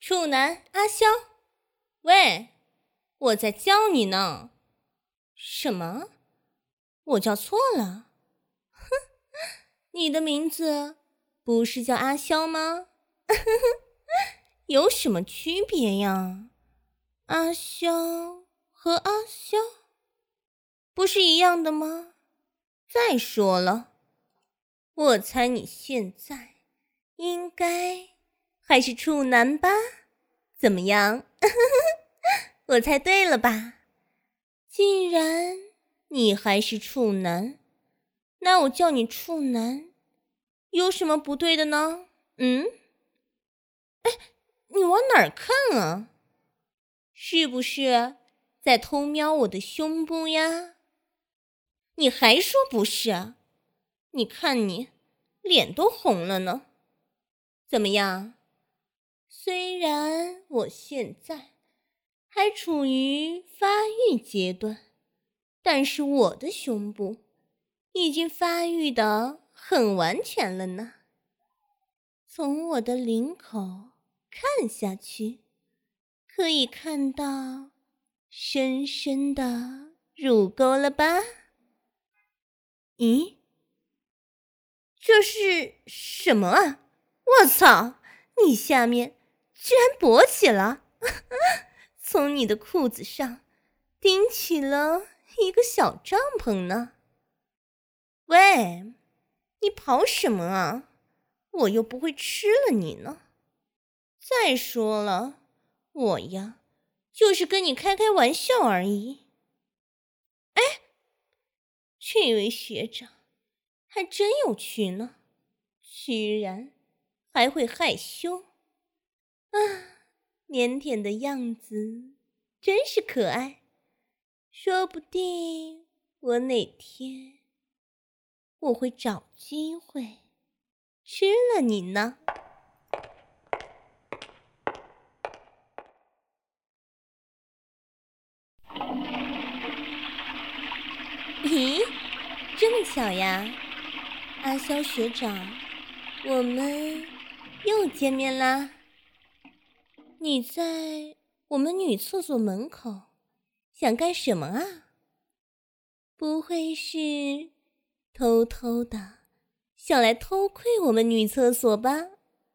处男阿萧，喂，我在叫你呢。什么？我叫错了？哼，你的名字不是叫阿萧吗？有什么区别呀？阿萧和阿萧不是一样的吗？再说了，我猜你现在应该还是处男吧？怎么样？我猜对了吧？既然你还是处男，那我叫你处男有什么不对的呢？你往哪儿看啊？是不是在偷瞄我的胸部呀？你还说不是？你看你脸都红了呢。怎么样？虽然我现在还处于发育阶段，但是我的胸部已经发育得很完全了呢。从我的领口看下去，可以看到深深的乳沟了吧？咦，这是什么啊？我操，你下面居然勃起了！从你的裤子上顶起了一个小帐篷呢。喂，你跑什么啊？我又不会吃了你呢。再说了，我呀，就是跟你开开玩笑而已。哎，这位学长还真有趣呢，居然还会害羞啊，腼腆的样子真是可爱。说不定我哪天我会找机会吃了你呢。咦，这么巧呀，阿萧学长，我们又见面啦。你在我们女厕所门口想干什么啊？不会是偷偷的想来偷窥我们女厕所吧？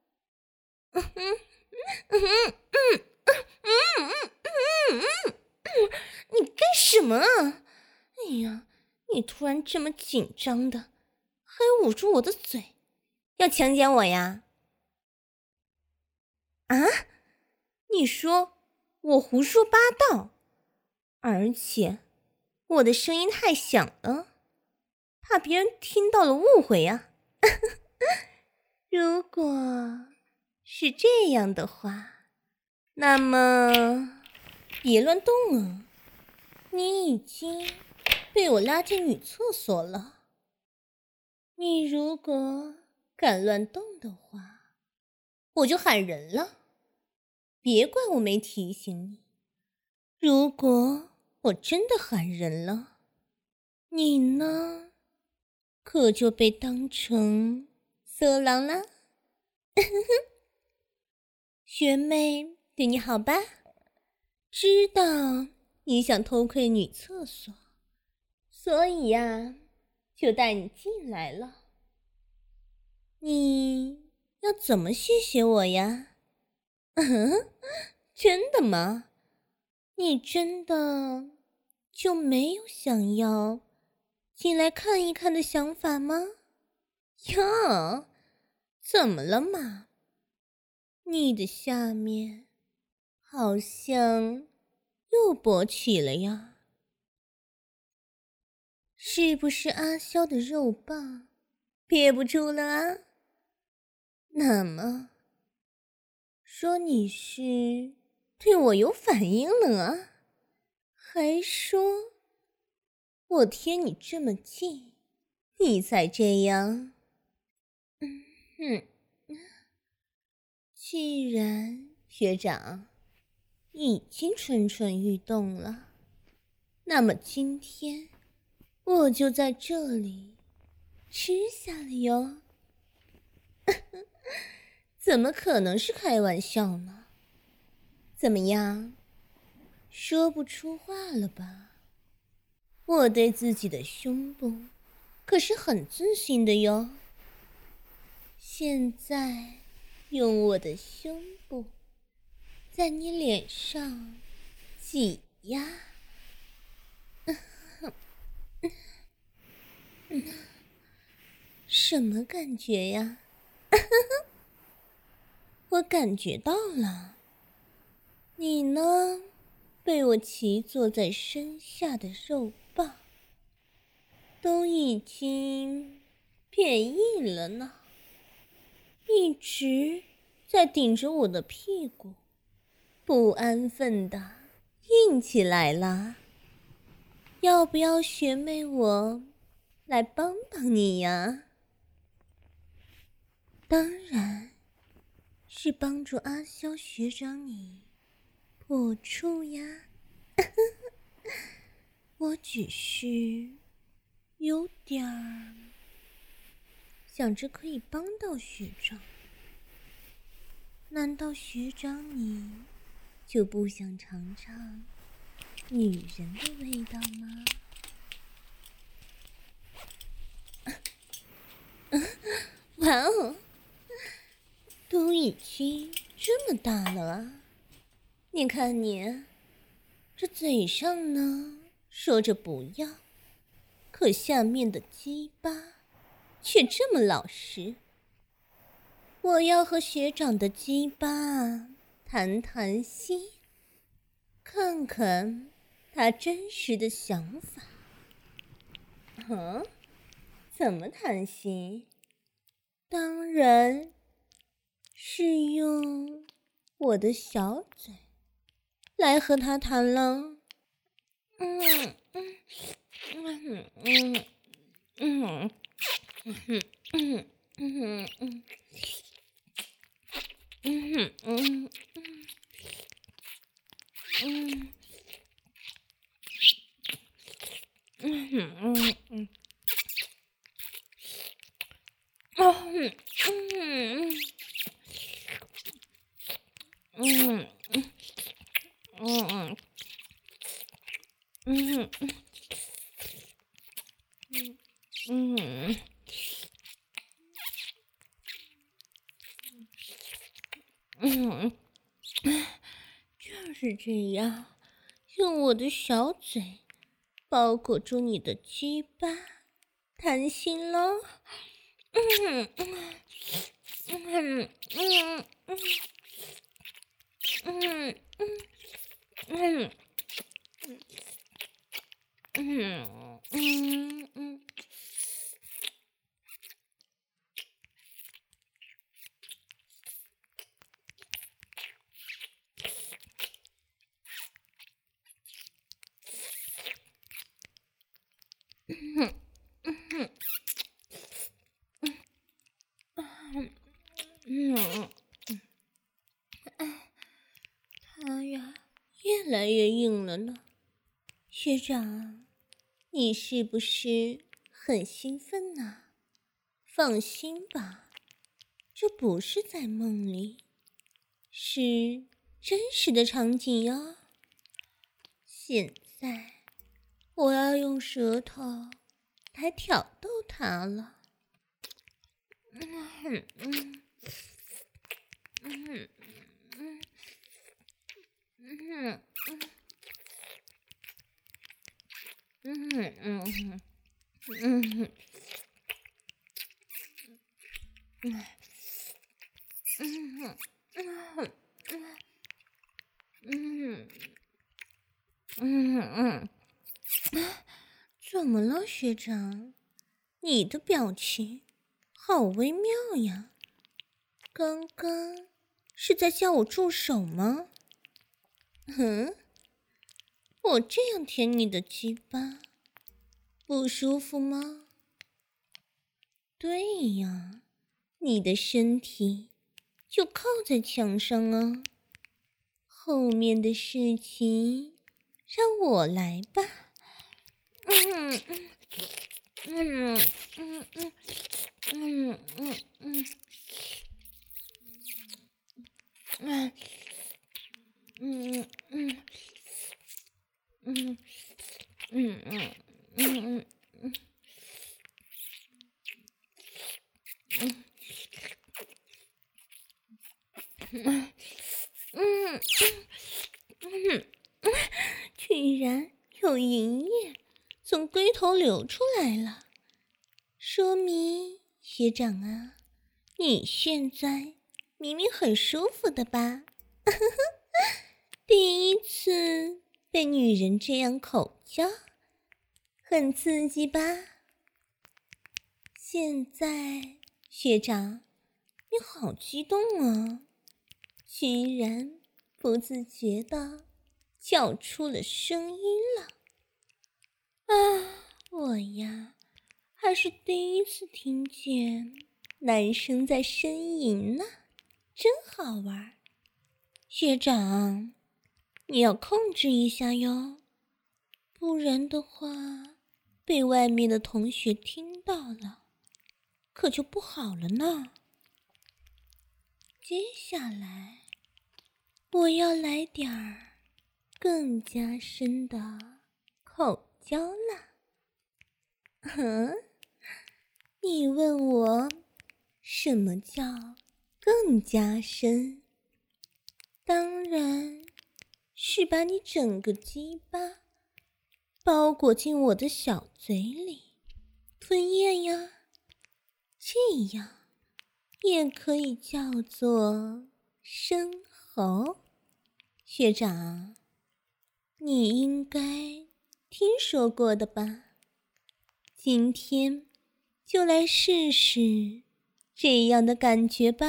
你干什么啊？哎呀，你突然这么紧张的，还捂住我的嘴，要强奸我呀？啊？你说我胡说八道，而且我的声音太响了，怕别人听到了误会呀。如果是这样的话，那么别乱动啊，你已经被我拉进女厕所了。你如果敢乱动的话，我就喊人了。别怪我没提醒你，如果我真的喊人了，你呢，可就被当成色狼了。学妹对你好吧？知道你想偷窥女厕所，所以呀，就带你进来了。你要怎么谢谢我呀？真的吗？你真的就没有想要进来看一看的想法吗？哟，怎么了嘛？你的下面好像又勃起了呀？是不是阿萧的肉棒憋不住了啊？那么说你是对我有反应了啊？还说我贴你这么近，你才这样？既然学长已经蠢蠢欲动了，那么今天我就在这里吃下了哟。怎么可能是开玩笑呢？ 怎么样？说不出话了吧？我对自己的胸部可是很自信的哟。现在用我的胸部在你脸上挤压，什么感觉呀？我感觉到了。你呢，被我骑坐在身下的肉棒都已经变硬了呢，一直在顶着我的屁股，不安分的硬起来了。要不要学妹我来帮帮你呀？当然是帮助阿萧学长你破处呀。我只是有点儿想着可以帮到学长，难道学长你就不想尝尝女人的味道吗？哇哦，都已经这么大了啊！你看你，这嘴上呢说着不要，可下面的鸡巴却这么老实。我要和学长的鸡巴谈谈心，看看他真实的想法。怎么谈心？当然是用我的小嘴来和他谈了。就是这样，用我的小嘴包裹住你的鸡巴，谈心喽。他呀，越来越硬了呢。学长，你是不是很兴奋呢？放心吧，这不是在梦里，是真实的场景哟。现在我要用舌头来挑逗他了。怎么了，学长？你的表情好微妙呀。刚刚是在叫我住手吗？我这样舔你的鸡巴，不舒服吗？对呀，你的身体就靠在墙上啊。后面的事情让我来吧。 居然有银液从龟头流出来了，说明学长啊，你现在明明很舒服的吧？第一次被女人这样口交，很刺激吧？现在学长，你好激动啊，居然不自觉地叫出了声音了。啊，我呀，还是第一次听见男生在呻吟呢，真好玩。学长，你要控制一下哟，不然的话，被外面的同学听到了，可就不好了呢。接下来，我要来点儿更加深的口交了。你问我什么叫更加深？当然是把你整个鸡巴包裹进我的小嘴里吞咽呀，这样也可以叫做深喉。学长，你应该听说过的吧？今天就来试试这样的感觉吧。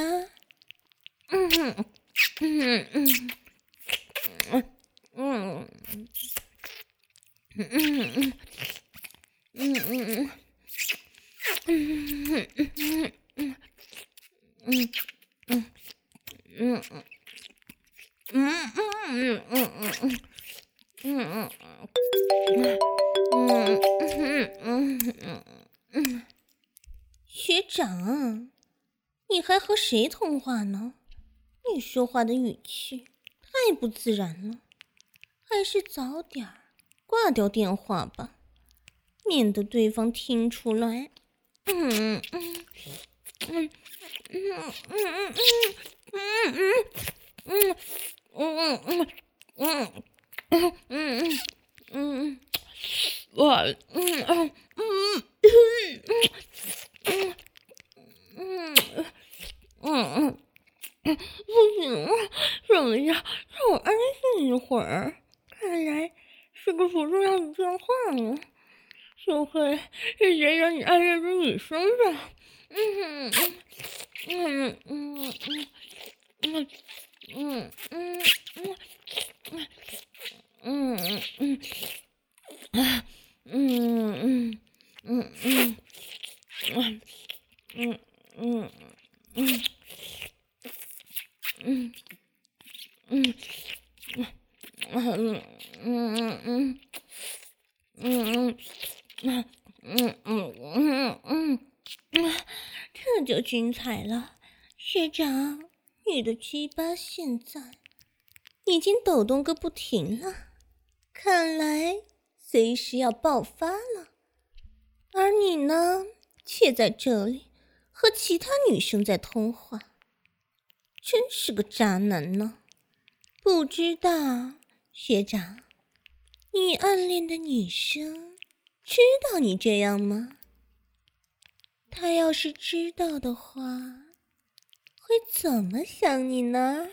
学长，你还和谁通话呢？你说话的语气太不自然了，还是早点挂掉电话吧，免得对方听出来。不行了，等一下，让我安静一会儿。看来是个不重要的电话呢，就会是谁让你爱这个女生的？这就精彩了，学长，你的鸡巴现在已经抖动个不停了，看来随时要爆发了。而你呢，却在这里和其他女生在通话，真是个渣男呢。不知道学长，你暗恋的女生知道你这样吗？她要是知道的话，会怎么想你呢？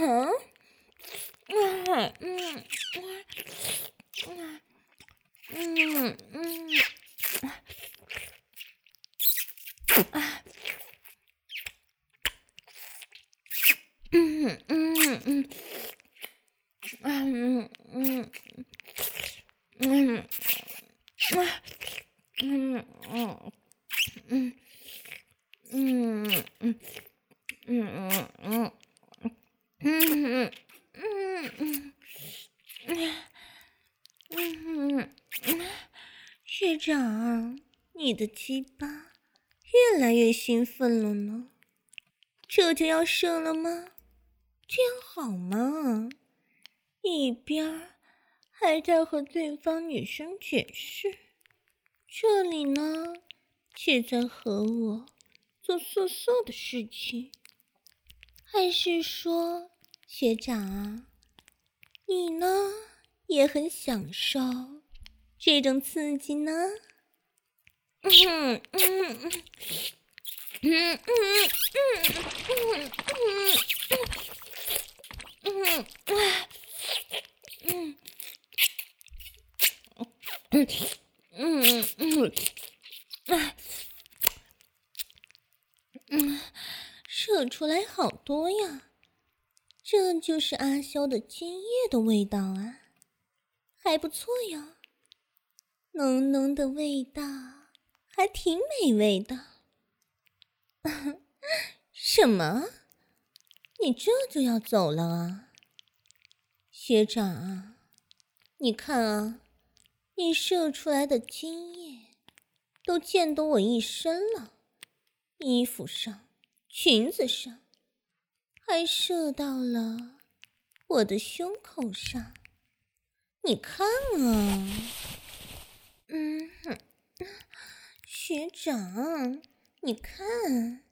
学长，你的鸡巴越来越兴奋了呢，这就要射了吗？这样好吗？一边还在和对方女生解释，这里呢却在和我做色色的事情， 还是说，学长啊，你呢也很享受这种刺激呢？射出来好多呀，这就是阿萧的精液的味道啊，还不错呀，浓浓的味道，还挺美味的。什么？你这就要走了啊？学长啊，你看啊，你射出来的精液都溅得我一身了，衣服上、裙子上，还射到了我的胸口上。你看啊，学长，你看，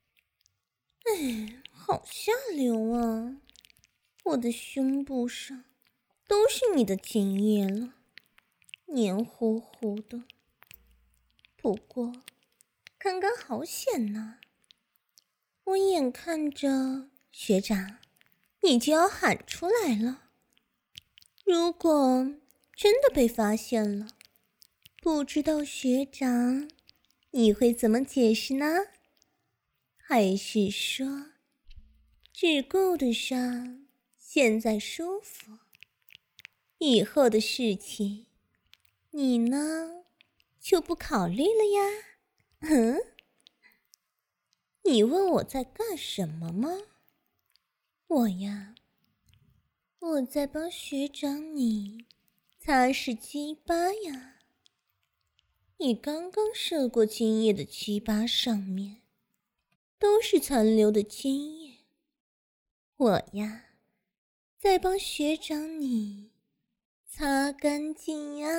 哎，好下流啊！我的胸部上都是你的精液了，黏糊糊的。不过，刚刚好险呢，我眼看着学长你就要喊出来了，如果真的被发现了，不知道学长你会怎么解释呢？还是说只顾得上现在舒服，以后的事情你呢就不考虑了呀？你问我在干什么吗？我呀，我在帮学长你擦拭鸡巴呀。你刚刚射过精液的鸡巴上面都是残留的精液，我呀在帮学长你擦干净呀。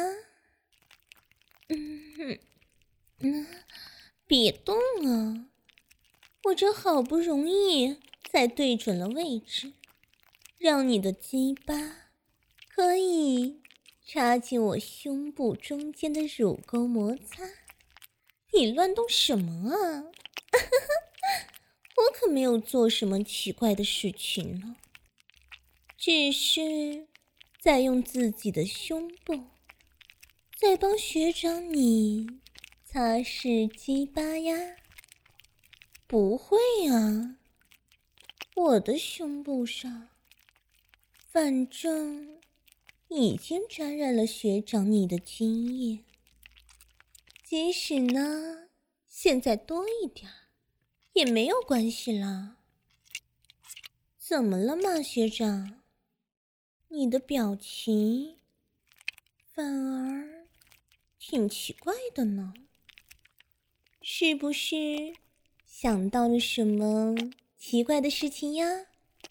别动啊，我这好不容易才对准了位置，让你的鸡巴可以插进我胸部中间的乳沟摩擦，你乱动什么啊？我可没有做什么奇怪的事情呢，只是在用自己的胸部在帮学长你擦拭鸡巴呀。不会啊，我的胸部上反正已经沾染了学长你的精液，即使呢现在多一点也没有关系啦。怎么了嘛，学长？你的表情反而挺奇怪的呢，是不是想到了什么奇怪的事情呀？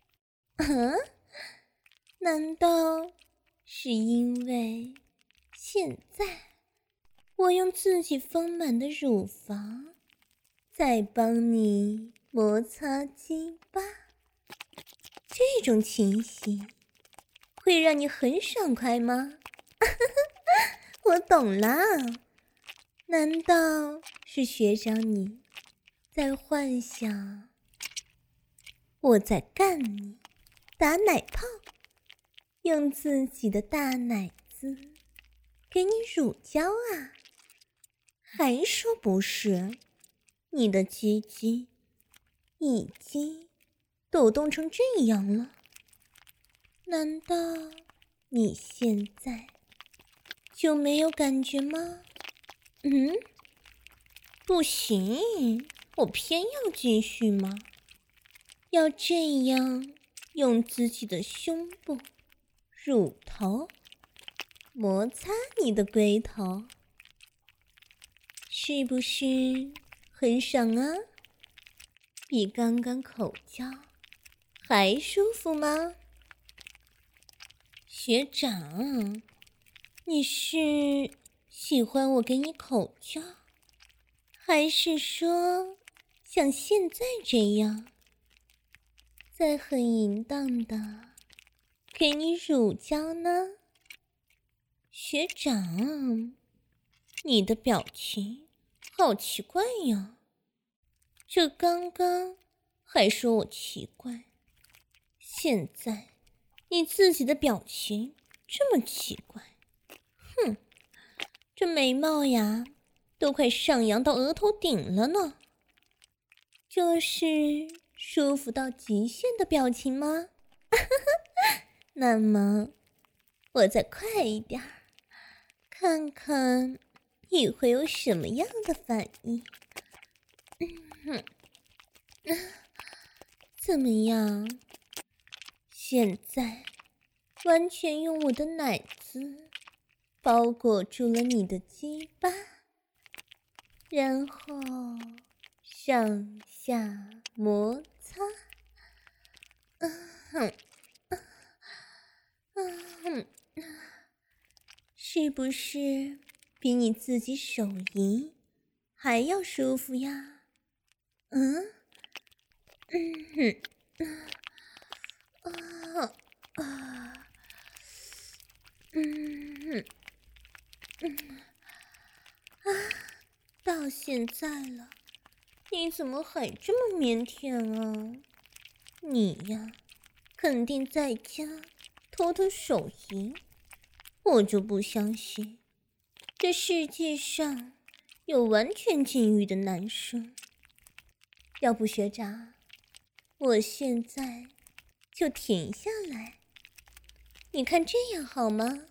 难道是因为现在我用自己丰满的乳房在帮你摩擦鸡巴，这种情形会让你很爽快吗？我懂了，难道是学长你在幻想我在干你打奶泡，用自己的大奶子给你乳胶啊？还说不是，你的鸡鸡已经抖动成这样了，难道你现在就没有感觉吗？不行，我偏要继续吗？要这样用自己的胸部、乳头摩擦你的龟头，是不是很爽啊？比刚刚口交还舒服吗？学长，你是喜欢我给你口交，还是说像现在这样在很淫荡的给你乳胶呢。学长，你的表情好奇怪呀，这刚刚还说我奇怪，现在你自己的表情这么奇怪。哼，这眉毛呀都快上扬到额头顶了呢。这是舒服到极限的表情吗？那么我再快一点，看看你会有什么样的反应。怎么样？现在完全用我的奶子包裹住了你的鸡巴，然后上下摩擦。是不是比你自己手淫还要舒服呀？到现在了，你怎么还这么腼腆啊？你呀，肯定在家偷偷手淫，我就不相信这世界上有完全禁欲的男生。要不学长，我现在就停下来，你看这样好吗？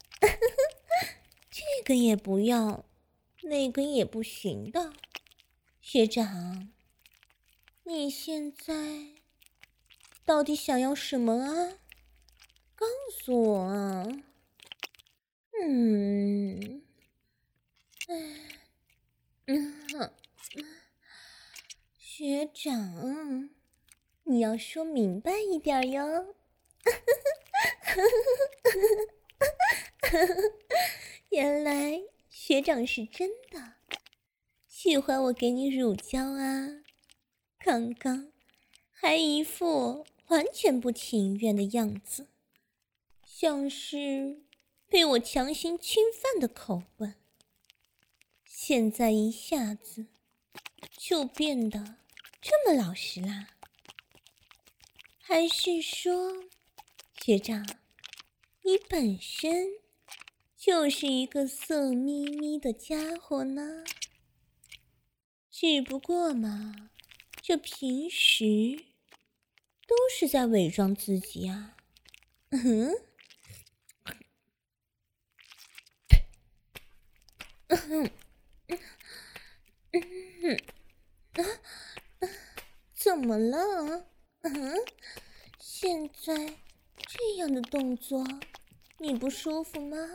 这个也不要，那个也不行的。学长，你现在到底想要什么啊？告诉我啊。学长，你要说明白一点哟。原来学长是真的喜欢我给你乳胶啊，刚刚还一副完全不情愿的样子，像是被我强行侵犯的口吻，现在一下子就变得这么老实啦？还是说，学长，你本身就是一个色眯眯的家伙呢？只不过嘛，这平时都是在伪装自己啊。怎么了？现在这样的动作你不舒服吗？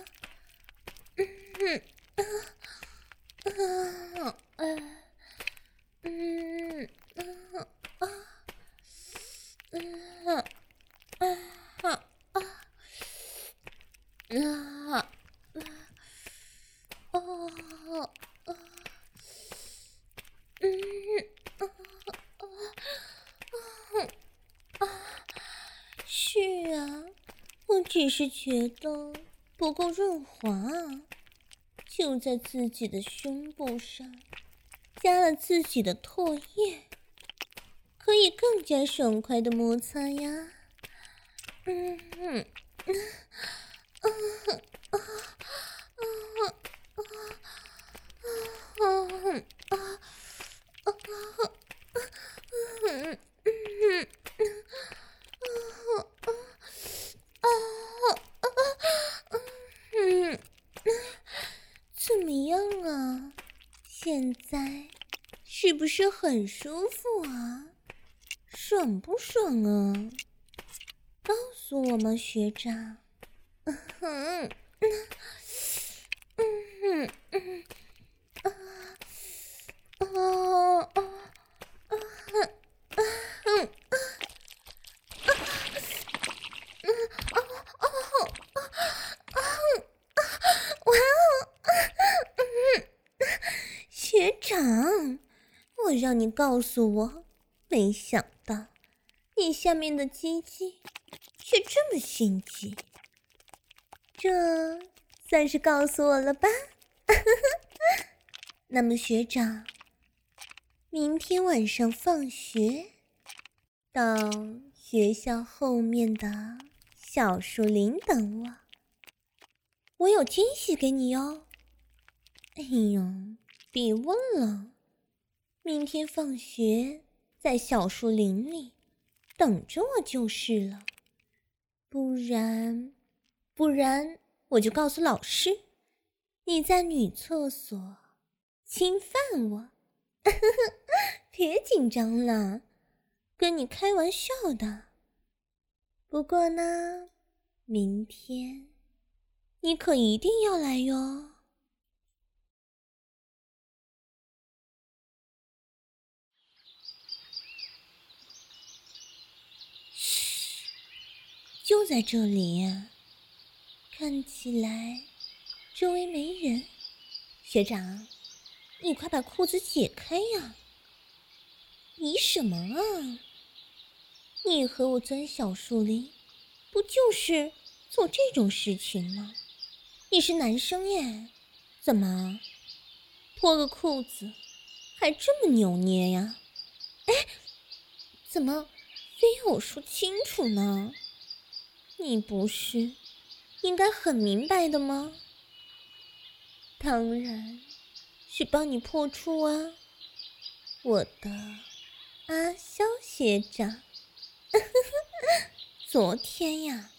是啊，我只是觉得不够润滑啊，就在自己的胸部上加了自己的唾液，可以更加爽快的摩擦呀。怎么样啊？现在是不是很舒服啊？爽不爽啊？告诉我吗，学长？学长，我让你告诉我，没想到你下面的鸡鸡却这么心机，这算是告诉我了吧？那么学长，明天晚上放学到学校后面的小树林等我，我有惊喜给你哦。哎呦，别忘了，明天放学在小树林里等着我就是了，不然我就告诉老师你在女厕所侵犯我。别紧张了，跟你开玩笑的。不过呢，明天你可一定要来哟。嘘，就在这里呀，看起来周围没人。学长，你快把裤子解开呀！你什么啊？你和我钻小树林，不就是做这种事情吗？你是男生耶，怎么脱个裤子还这么扭捏呀？哎，怎么非要我说清楚呢？你不是应该很明白的吗？当然是帮你破处啊，我的阿肖学长。昨天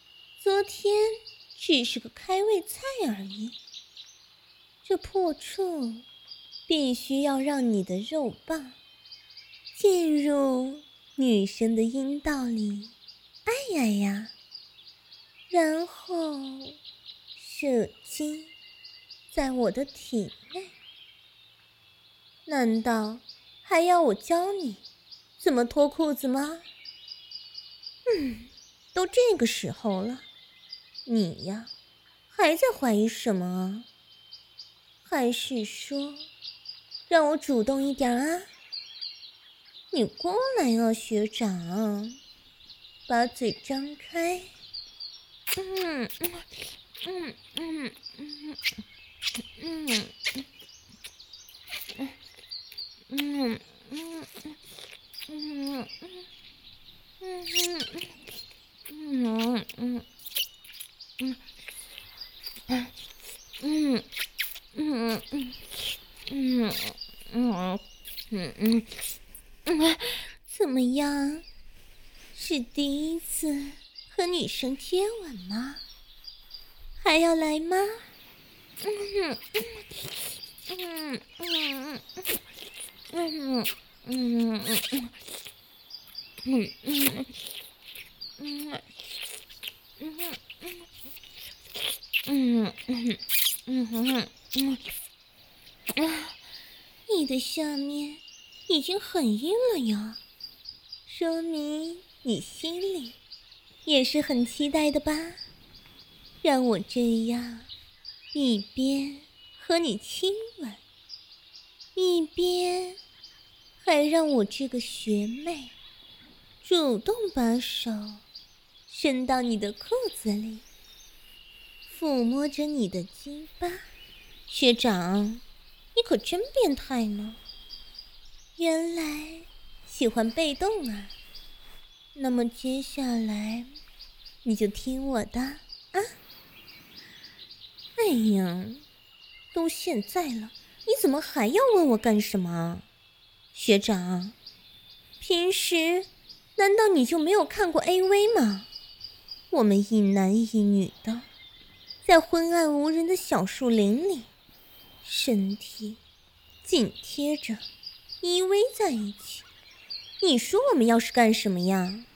只是个开胃菜而已，这破处必须要让你的肉棒进入女生的阴道里，哎呀呀，然后射精在我的体内。难道还要我教你怎么脱裤子吗？都这个时候了，你呀，还在怀疑什么啊？还是说让我主动一点啊？你过来啊，学长，把嘴张开。怎么样？是第一次和女生接吻吗？还要来吗？你的下面已经很硬了呀，说明你心里也是很期待的吧？让我这样一边和你亲吻，一边还让我这个学妹主动把手伸到你的裤子里，抚摸着你的鸡巴。学长，你可真变态呢！原来喜欢被动啊，那么接下来你就听我的啊！哎呀，都现在了，你怎么还要问我干什么？学长，平时难道你就没有看过 AV 吗？我们一男一女的，在昏暗无人的小树林里，身体紧贴着依偎在一起，你说我们要是干什么呀？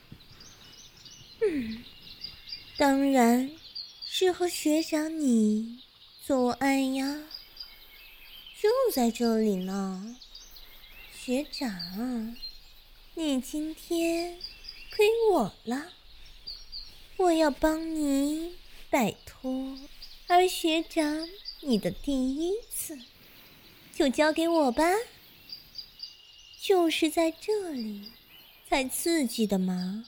当然是和学长你做爱呀，就在这里呢。学长，你今天亏我了，我要帮你摆脱。而学长，你的第一次就交给我吧，就是在这里， 才刺激的嘛。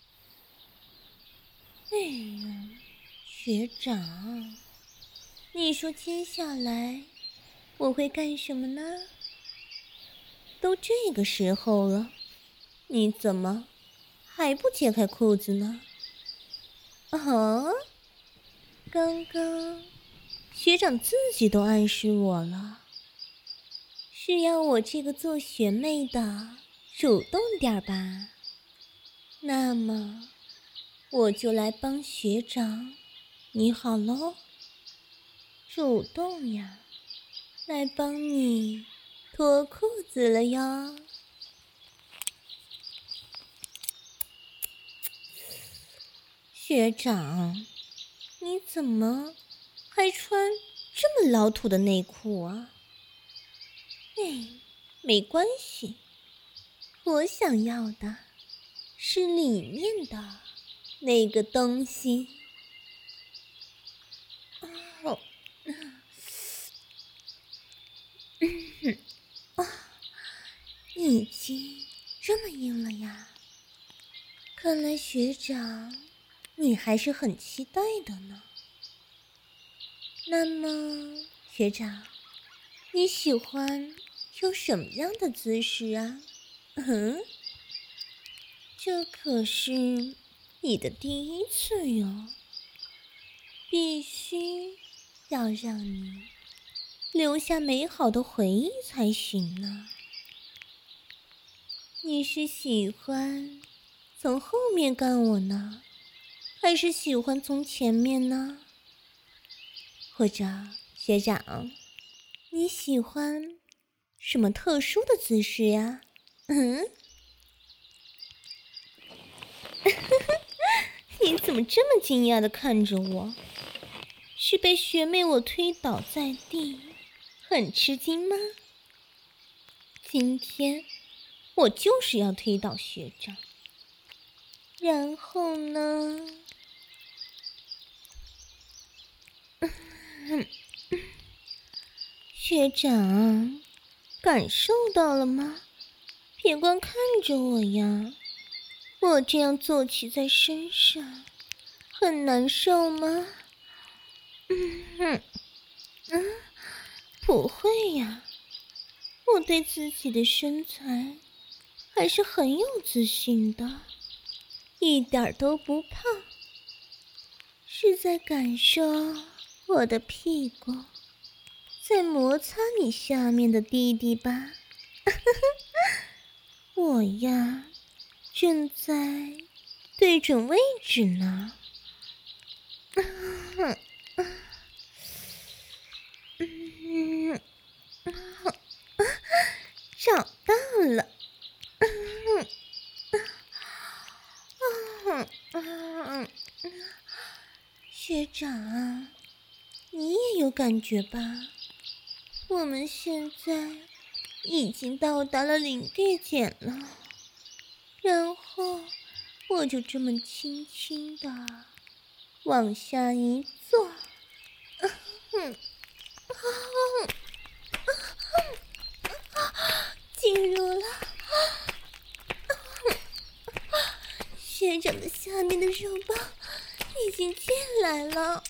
哎呀，学长，你说接下来我会干什么呢？都这个时候了，你怎么还不解开裤子呢？啊，刚刚学长自己都暗示我了，是要我这个做学妹的主动点吧？那么我就来帮学长你好喽，主动呀，来帮你脱裤子了哟。学长，你怎么还穿这么老土的内裤啊？哎，没关系，我想要的是里面的那个东西。哦，已经这么硬了呀？看来学长，你还是很期待的呢。那么，学长，你喜欢有什么样的姿势啊？这可是你的第一次哟，必须要让你留下美好的回忆才行呢。你是喜欢从后面干我呢，还是喜欢从前面呢？或者，学长，你喜欢什么特殊的姿势呀？你怎么这么惊讶地看着我？是被学妹我推倒在地，很吃惊吗？今天我就是要推倒学长，然后呢？学长，感受到了吗？别光看着我呀，我这样坐骑在身上，很难受吗？不会呀，我对自己的身材还是很有自信的，一点都不胖，是在感受我的屁股在摩擦你下面的弟弟吧？我呀，正在对准位置呢。找到了。学长，你也有感觉吧？我们现在已经到达了临界点了，然后我就这么轻轻的往下一坐，进入了学长的下面的肉棒已经进来了。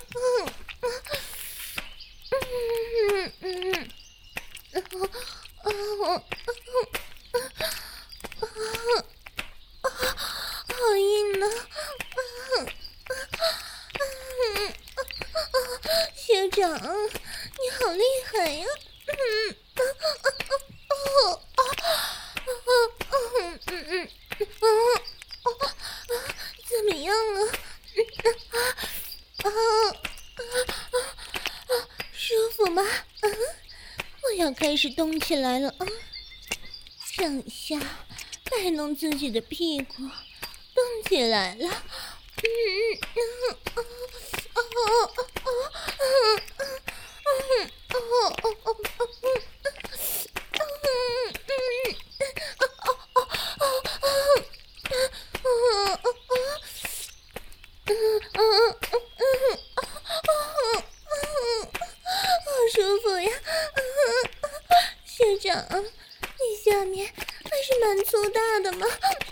好硬呢！学长，你好厉害呀！怎么样啊？舒服吗？我要开始动起来了啊！上下摆弄自己的屁股，动起来了。好舒服呀！学长，你下面还是蛮粗大的嘛。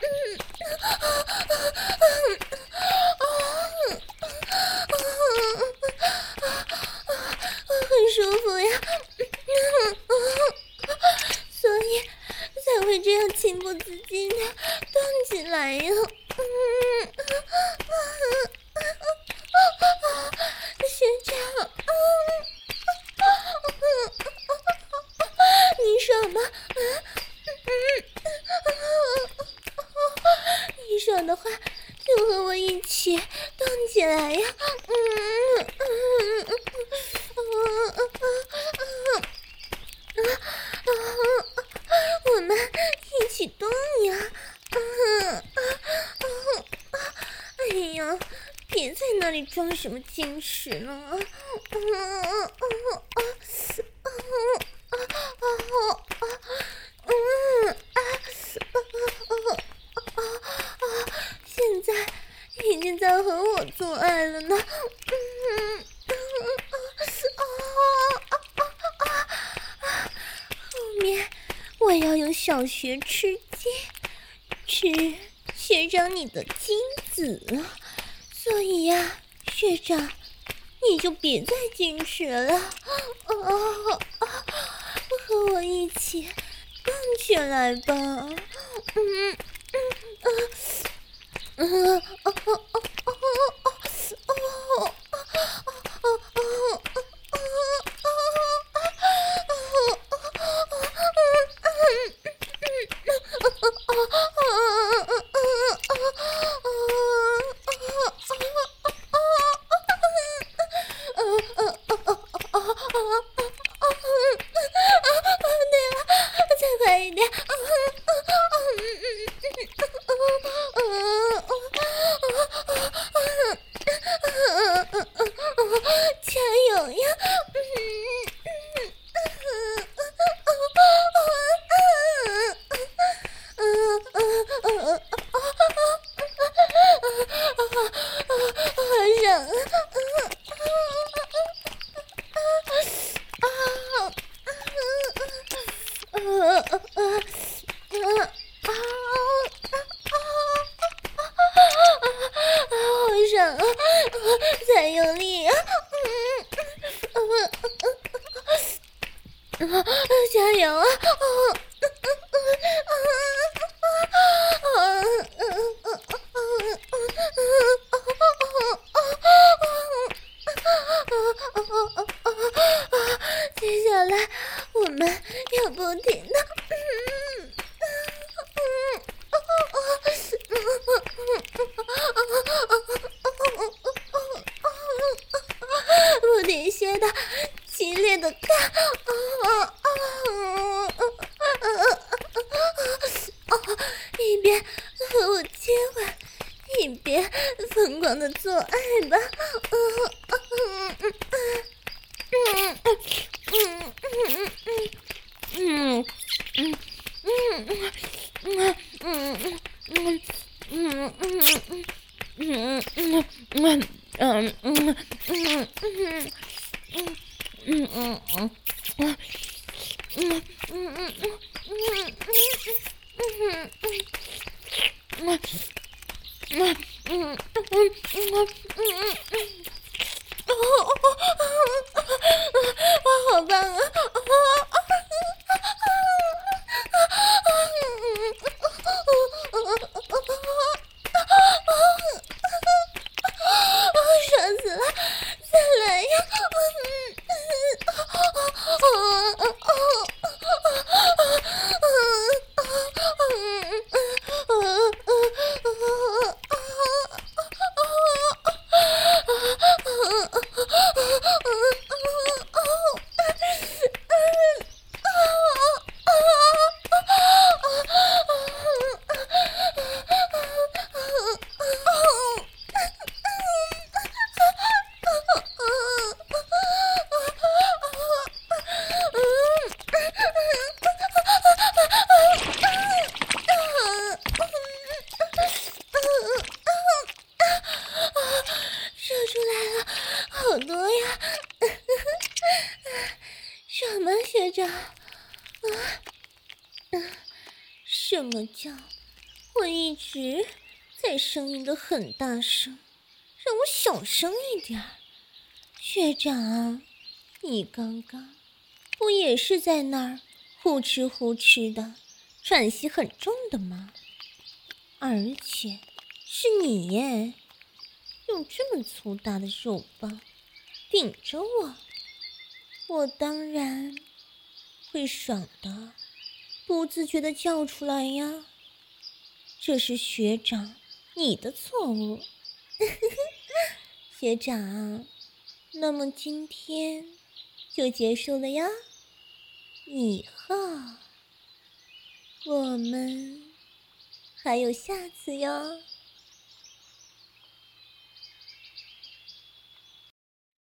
我一起动起来呀！我们一起动呀！哎呀，别在那里装什么矜持呢！现在已经在和我做爱了呢。后面我要用小穴吃精，吃学长你的精子，所以呀，学长你就别再矜持了，和我一起动起来吧。再快一点！加油呀！好想好想再用力啊！加油啊！接下来我们要不停的不停歇的激烈的干，一边和我接吻，一边疯狂的做爱吧。哇，好棒啊！爽死了！再来呀！射出来了，好多呀！什么学长？什么叫我一直在声音的很大声，让我小声一点？学长，你刚刚不也是在那儿呼哧呼哧的，喘息很重的吗？而且是你耶，用这么粗大的肉棒顶着我，我当然会爽的不自觉地叫出来呀。这是学长你的错误， 学长，那么今天就结束了呀？以后我们还有下次哟。